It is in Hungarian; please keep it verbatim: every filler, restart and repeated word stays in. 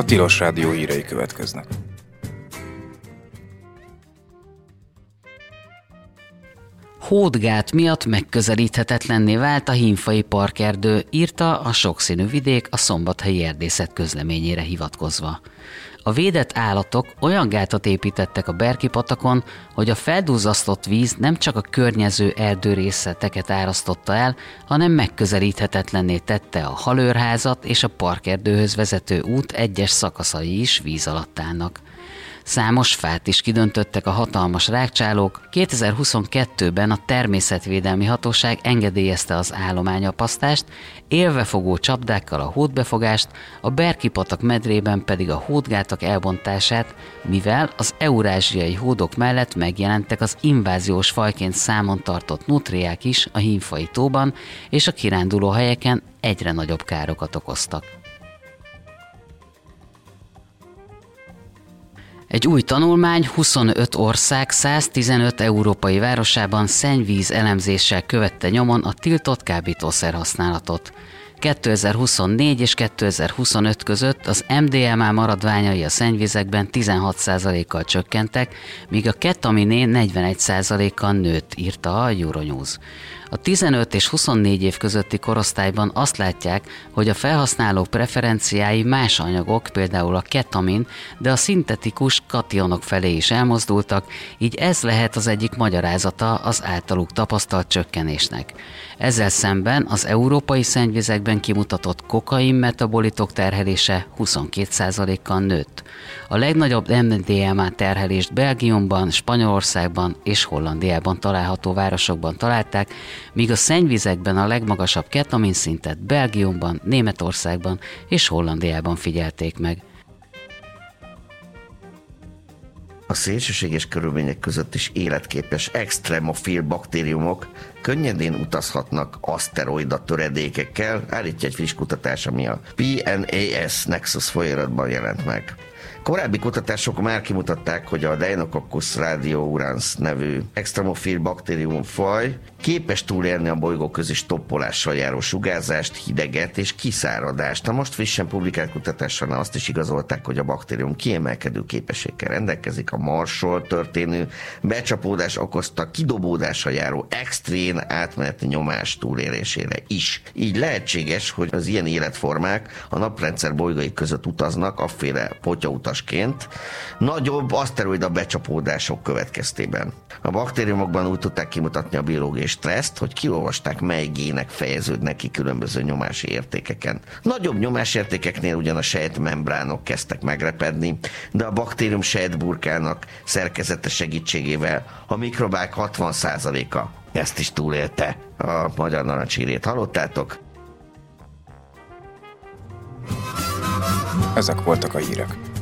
Tilos Rádió hírei következnek. Hódgát miatt megközelíthetetlenné vált a Hínfai Parkerdő, írta a Sokszínű Vidék a Szombathelyi Erdészet közleményére hivatkozva. A védett állatok olyan gátat építettek a Berki-patakon, hogy a felduzzasztott víz nem csak a környező erdőrészleteket árasztotta el, hanem megközelíthetetlenné tette a halőrházat és a parkerdőhöz vezető út egyes szakaszai is víz alatt állnak. Számos fát is kidöntöttek a hatalmas rágcsálók. kétezer-huszonkettőben a Természetvédelmi Hatóság engedélyezte az állományapasztást, élvefogó csapdákkal a hódbefogást, a Berki-patak medrében pedig a hódgátak elbontását, mivel az eurázsiai hódok mellett megjelentek az inváziós fajként számon tartott nutriák is a Hínfai tóban, és a kiránduló helyeken egyre nagyobb károkat okoztak. Egy új tanulmány huszonöt ország száztizenöt európai városában szennyvíz elemzéssel követte nyomon a tiltott kábítószer használatot. kétezer-huszonnégy és kétezer-huszonöt között az em dé em á maradványai a szennyvizekben tizenhat százalékkal csökkentek, míg a ketaminén negyvenegy százalékkal nőtt, írta a Euronews. A tizenöt és huszonnégy év közötti korosztályban azt látják, hogy a felhasználók preferenciái más anyagok, például a ketamin, de a szintetikus kationok felé is elmozdultak, így ez lehet az egyik magyarázata az általuk tapasztalt csökkenésnek. Ezzel szemben az európai szennyvizekben kimutatott kokain metabolitok terhelése huszonkét százalékkal nőtt. A legnagyobb em dé em á terhelést Belgiumban, Spanyolországban és Hollandiában található városokban találták, míg a szennyvizekben a legmagasabb ketamin szintet Belgiumban, Németországban és Hollandiában figyelték meg. A szélsőséges körülmények között is életképes extremofil baktériumok könnyedén utazhatnak aszteroida töredékekkel, állítja egy friss kutatás, ami a pé en á es Nexus folyóiratban jelent meg. Korábbi kutatások már kimutatták, hogy a Deinococcus radiourans nevű extremofil baktériumfaj képes túlélni a bolygóközi stoppolással járó sugárzást, hideget és kiszáradást. A most frissen publikált kutatásán azt is igazolták, hogy a baktérium kiemelkedő képességgel rendelkezik a Marsról történő becsapódás okozta kidobódással járó extrém átmeneti nyomás túlélésére is. Így lehetséges, hogy az ilyen életformák a naprendszer bolygói között utaznak afféle potyautasként nagyobb aszteroida becsapódások következtében. A baktériumokban úgy tudták kimutatni a biológiai stresszt, hogy kiolvasták, mely gének fejeződnek ki különböző nyomási értékeken. Nagyobb nyomásértékeknél ugyan a sejtmembránok kezdtek megrepedni, de a baktérium sejtburkának szerkezete segítségével a mikrobák hatvan százaléka ezt is túlélte. A magyar narancshírét hallottátok? Ezek voltak a hírek.